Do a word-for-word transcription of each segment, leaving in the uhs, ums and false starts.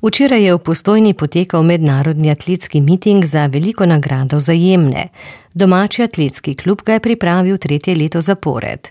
Včeraj je v Postojni potekal mednarodni atletski miting za veliko nagrado Vzajemne. Domači atletski klub ga je pripravil tretje leto zapored.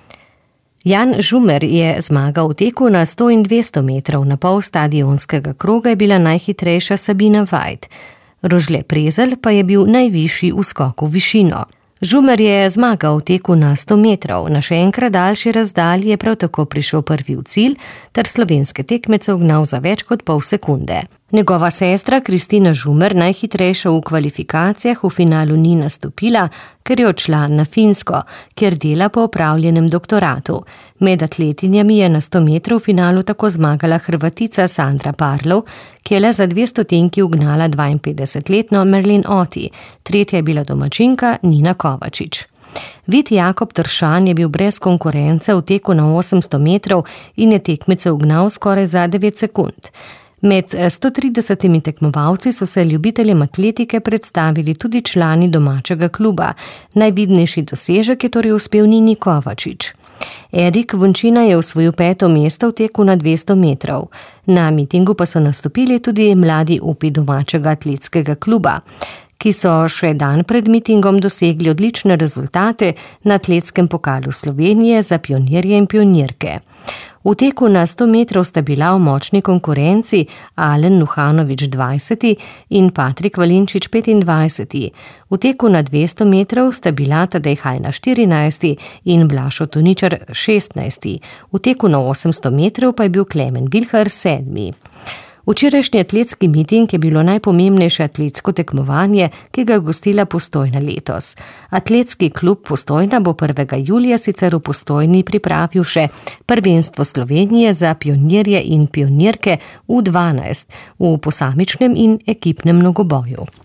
Jan Žumer je zmagal v teku na sto in dvesto metrov, na pol stadionskega kroga je bila najhitrejša Sabina Vajt. Rožle Prezelj pa je bil najvišji v skoku v višino. Žumer je zmagal v teku na sto metrov, na še enkrat daljši razdalji je prav tako prišel prvi v cilj, ter slovenske tekmece ugnal za več kot pol sekunde. Njegova sestra Kristina Žumer, najhitrejša v kvalifikacijah, v finalu ni nastopila, ker je odšla na Finsko, kjer dela po opravljenem doktoratu. Med atletinjami je na sto metrov v finalu tako zmagala Hrvatica Sandra Parlov, ki je le za dve stotinki ugnala dvainpetdesetletno Merlin Oti, tretja je bila domačinka Nina Kovačič. Vid Jakob Tršan je bil brez konkurence v teku na osemsto metrov in je tekmece ugnal skoraj za devet sekund. Med sto tridesetimi tekmovalci so se ljubiteljem atletike predstavili tudi člani domačega kluba. Najvidnejši dosežek je torej uspel Nini Kovačič. Erik Vončina je osvojil peto mesto v teku na dvesto metrov. Na mitingu pa so nastopili tudi mladi upi domačega atletskega kluba, ki so še dan pred mitingom dosegli odlične rezultate na atletskem pokalu Slovenije za pionirje in pionirke. V teku na sto metrov sta bila v močni konkurenci Alen Nuhanovič dvajseti in Patrik Valinčič petindvajseti. V teku na dvesto metrov sta bila Tadej Hajna štirinajsti in Blaž Otoničar šestnajsti. V teku na osemsto metrov pa je bil Klemen Vilhar sedmi. Včerajšnji atletski miting je bilo najpomembnejše atletsko tekmovanje, ki ga je gostila Postojna letos. Atletski klub Postojna bo prvega julija sicer v Postojni pripravil še prvenstvo Slovenije za pionirje in pionirke U dvanajst v posamičnem in ekipnem mnogoboju.